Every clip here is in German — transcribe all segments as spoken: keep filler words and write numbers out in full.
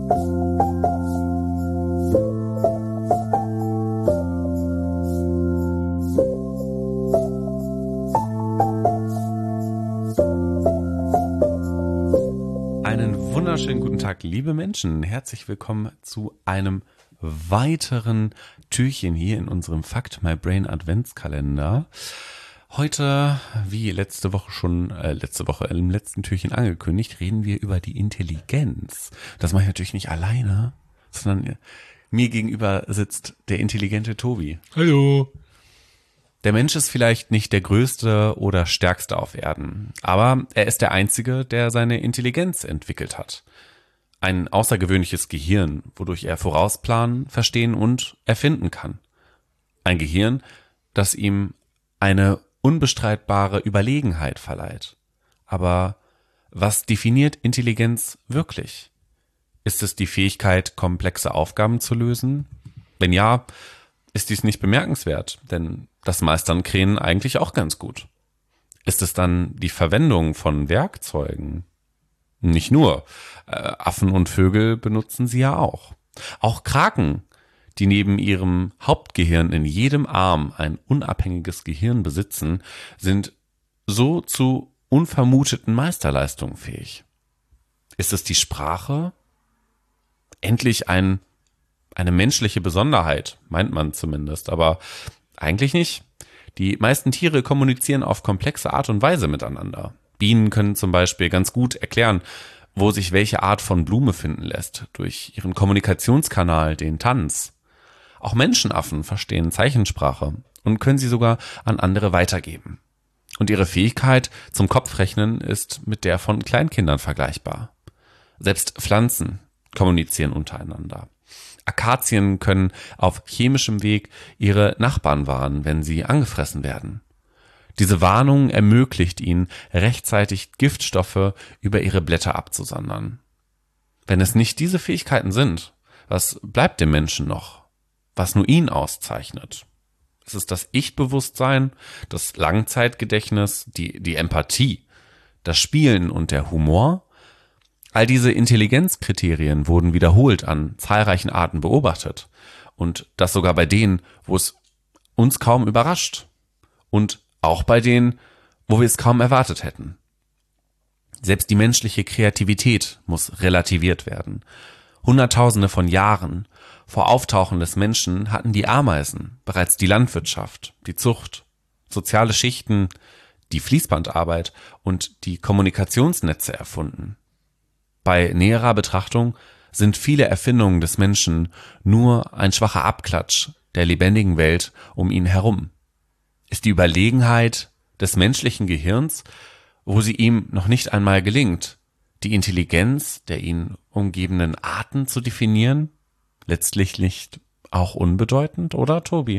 Wunderschönen guten Tag, liebe Menschen. Herzlich willkommen zu einem weiteren Türchen hier in unserem Fact My Brain Adventskalender. Heute, wie letzte Woche schon, äh, letzte Woche im letzten Türchen angekündigt, reden wir über die Intelligenz. Das mache ich natürlich nicht alleine, sondern mir gegenüber sitzt der intelligente Tobi. Hallo. Der Mensch ist vielleicht nicht der größte oder stärkste auf Erden, aber er ist der Einzige, der seine Intelligenz entwickelt hat. Ein außergewöhnliches Gehirn, wodurch er vorausplanen, verstehen und erfinden kann. Ein Gehirn, das ihm eine unbestreitbare Überlegenheit verleiht. Aber was definiert Intelligenz wirklich? Ist es die Fähigkeit, komplexe Aufgaben zu lösen? Wenn ja, ist dies nicht bemerkenswert, denn das meistern Krähen eigentlich auch ganz gut. Ist es dann die Verwendung von Werkzeugen? Nicht nur. Äh, Affen und Vögel benutzen sie ja auch. Auch Kraken, die neben ihrem Hauptgehirn in jedem Arm ein unabhängiges Gehirn besitzen, sind so zu unvermuteten Meisterleistungen fähig. Ist es die Sprache? Endlich ein, eine menschliche Besonderheit, meint man zumindest, aber eigentlich nicht. Die meisten Tiere kommunizieren auf komplexe Art und Weise miteinander. Bienen können zum Beispiel ganz gut erklären, wo sich welche Art von Blume finden lässt, durch ihren Kommunikationskanal, den Tanz. Auch Menschenaffen verstehen Zeichensprache und können sie sogar an andere weitergeben. Und ihre Fähigkeit zum Kopfrechnen ist mit der von Kleinkindern vergleichbar. Selbst Pflanzen kommunizieren untereinander. Akazien können auf chemischem Weg ihre Nachbarn warnen, wenn sie angefressen werden. Diese Warnung ermöglicht ihnen, rechtzeitig Giftstoffe über ihre Blätter abzusondern. Wenn es nicht diese Fähigkeiten sind, was bleibt dem Menschen noch? Was nur ihn auszeichnet? Es ist das Ich-Bewusstsein, das Langzeitgedächtnis, die, die Empathie, das Spielen und der Humor? All diese Intelligenzkriterien wurden wiederholt an zahlreichen Arten beobachtet. Und das sogar bei denen, wo es uns kaum überrascht. Und auch bei denen, wo wir es kaum erwartet hätten. Selbst die menschliche Kreativität muss relativiert werden. Hunderttausende von Jahren vor Auftauchen des Menschen hatten die Ameisen bereits die Landwirtschaft, die Zucht, soziale Schichten, die Fließbandarbeit und die Kommunikationsnetze erfunden. Bei näherer Betrachtung sind viele Erfindungen des Menschen nur ein schwacher Abklatsch der lebendigen Welt um ihn herum. Ist die Überlegenheit des menschlichen Gehirns, wo sie ihm noch nicht einmal gelingt, die Intelligenz der ihn umgebenden Arten zu definieren, letztlich nicht auch unbedeutend, oder Tobi?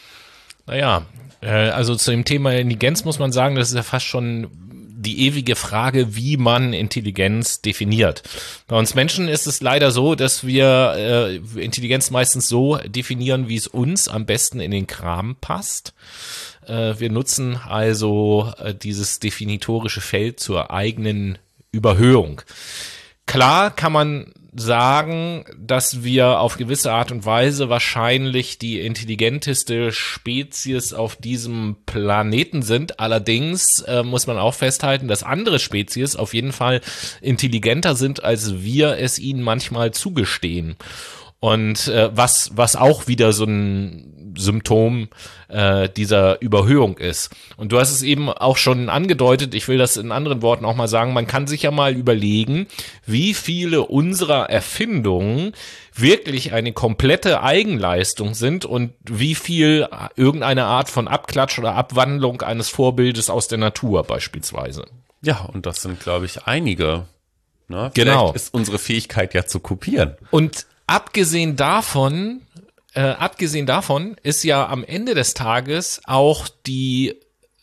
Naja, äh, also zu dem Thema Intelligenz muss man sagen, das ist ja fast schon die ewige Frage, wie man Intelligenz definiert. Bei uns Menschen ist es leider so, dass wir äh, Intelligenz meistens so definieren, wie es uns am besten in den Kram passt. Äh, wir nutzen also äh, dieses definitorische Feld zur eigenen Überhöhung. Klar kann man sagen, dass wir auf gewisse Art und Weise wahrscheinlich die intelligenteste Spezies auf diesem Planeten sind. Allerdings äh, muss man auch festhalten, dass andere Spezies auf jeden Fall intelligenter sind, als wir es ihnen manchmal zugestehen. Und äh, was was auch wieder so ein Symptom äh, dieser Überhöhung ist. Und du hast es eben auch schon angedeutet, ich will das in anderen Worten auch mal sagen, man kann sich ja mal überlegen, wie viele unserer Erfindungen wirklich eine komplette Eigenleistung sind und wie viel irgendeine Art von Abklatsch oder Abwandlung eines Vorbildes aus der Natur beispielsweise. Ja, und das sind, glaube ich, einige. Ne? Genau. Vielleicht ist unsere Fähigkeit ja zu kopieren. Und abgesehen davon, äh, abgesehen davon ist ja am Ende des Tages auch die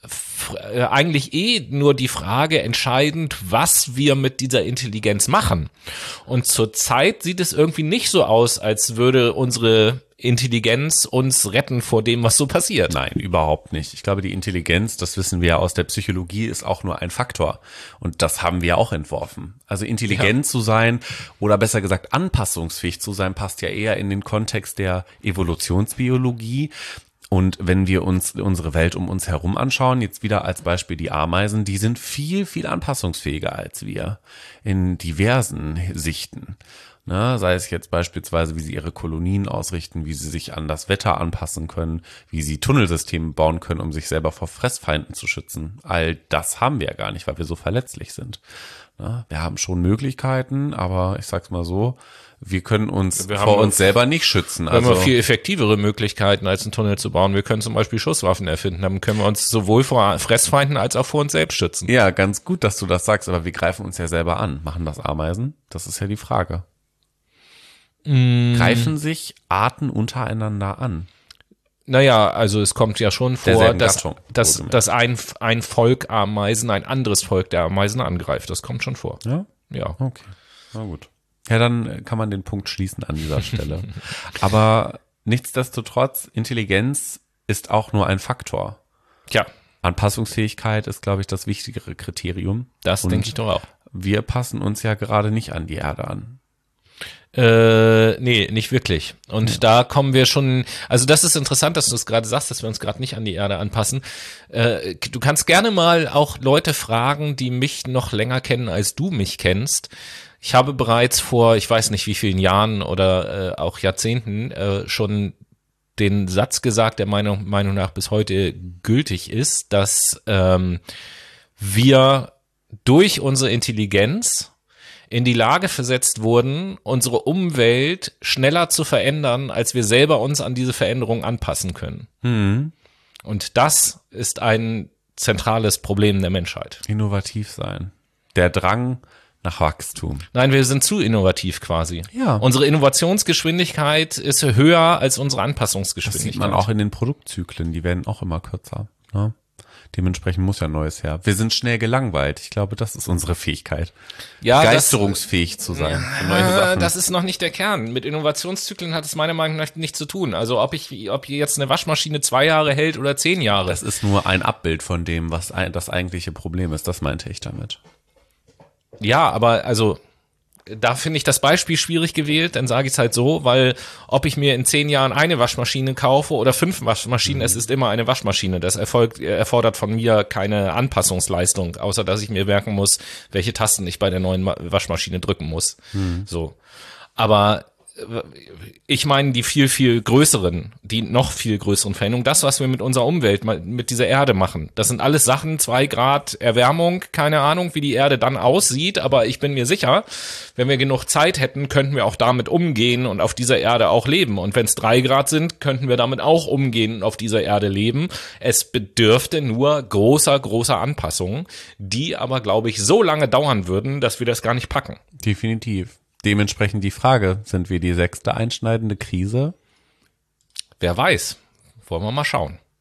äh, eigentlich eh nur die Frage entscheidend, was wir mit dieser Intelligenz machen. Und zurzeit sieht es irgendwie nicht so aus, als würde unsere Intelligenz uns retten vor dem, was so passiert. Nein, überhaupt nicht. Ich glaube, die Intelligenz, das wissen wir ja aus der Psychologie, ist auch nur ein Faktor. Und das haben wir auch entworfen. Also intelligent ja. zu sein oder besser gesagt anpassungsfähig zu sein, passt ja eher in den Kontext der Evolutionsbiologie. Und wenn wir uns unsere Welt um uns herum anschauen, jetzt wieder als Beispiel die Ameisen, die sind viel, viel anpassungsfähiger als wir in diversen Sichten. Ne, sei es jetzt beispielsweise, wie sie ihre Kolonien ausrichten, wie sie sich an das Wetter anpassen können, wie sie Tunnelsysteme bauen können, um sich selber vor Fressfeinden zu schützen. All das haben wir ja gar nicht, weil wir so verletzlich sind. Ne, wir haben schon Möglichkeiten, aber ich sag's mal so, wir können uns wir vor uns selber nicht schützen. Wir also haben wir viel effektivere Möglichkeiten, als einen Tunnel zu bauen. Wir können zum Beispiel Schusswaffen erfinden. Dann können wir uns sowohl vor Fressfeinden als auch vor uns selbst schützen. Ja, ganz gut, dass du das sagst, aber wir greifen uns ja selber an. Machen das Ameisen? Das ist ja die Frage. Mm. Greifen sich Arten untereinander an? Naja, also es kommt ja schon vor, dass, Gattung, dass, dass ein, ein Volk Ameisen ein anderes Volk der Ameisen angreift. Das kommt schon vor. Ja? Ja. Okay, na gut. Ja, dann kann man den Punkt schließen an dieser Stelle. Aber nichtsdestotrotz, Intelligenz ist auch nur ein Faktor. Ja. Anpassungsfähigkeit ist, glaube ich, das wichtigere Kriterium. Das denke ich doch auch. Wir passen uns ja gerade nicht an die Erde an. Äh, nee, nicht wirklich. Und ja. da kommen wir schon, also das ist interessant, dass du es gerade sagst, dass wir uns gerade nicht an die Erde anpassen. Äh, du kannst gerne mal auch Leute fragen, die mich noch länger kennen, als du mich kennst. Ich habe bereits vor, ich weiß nicht wie vielen Jahren oder äh, auch Jahrzehnten äh, schon den Satz gesagt, der meiner Meinung nach bis heute gültig ist, dass ähm, wir durch unsere Intelligenz in die Lage versetzt wurden, unsere Umwelt schneller zu verändern, als wir selber uns an diese Veränderung anpassen können. Mhm. Und das ist ein zentrales Problem der Menschheit. Innovativ sein. Der Drang nach Wachstum. Nein, wir sind zu innovativ quasi. Ja. Unsere Innovationsgeschwindigkeit ist höher als unsere Anpassungsgeschwindigkeit. Das sieht man auch in den Produktzyklen, die werden auch immer kürzer. Ne? Dementsprechend muss ja Neues her. Wir sind schnell gelangweilt. Ich glaube, das ist unsere Fähigkeit. Ja, Begeisterungsfähig das, zu sein. Für neue Sachen. Das ist noch nicht der Kern. Mit Innovationszyklen hat es meiner Meinung nach nichts zu tun. Also ob ich, ob jetzt eine Waschmaschine zwei Jahre hält oder zehn Jahre. Das ist nur ein Abbild von dem, was das eigentliche Problem ist. Das meinte ich damit. Ja, aber also da finde ich das Beispiel schwierig gewählt, dann sage ich es halt so, weil ob ich mir in zehn Jahren eine Waschmaschine kaufe oder fünf Waschmaschinen, mhm. es ist immer eine Waschmaschine. Das erfolgt, erfordert von mir keine Anpassungsleistung, außer dass ich mir merken muss, welche Tasten ich bei der neuen Waschmaschine drücken muss. Mhm. So. Aber ich meine die viel, viel größeren, die noch viel größeren Veränderungen, das, was wir mit unserer Umwelt, mit dieser Erde machen, das sind alles Sachen, zwei Grad Erwärmung, keine Ahnung, wie die Erde dann aussieht, aber ich bin mir sicher, wenn wir genug Zeit hätten, könnten wir auch damit umgehen und auf dieser Erde auch leben. Und wenn es drei Grad sind, könnten wir damit auch umgehen und auf dieser Erde leben. Es bedürfte nur großer, großer Anpassungen, die aber, glaube ich, so lange dauern würden, dass wir das gar nicht packen. Definitiv. Dementsprechend die Frage, sind wir die sechste einschneidende Krise? Wer weiß. Wollen wir mal schauen.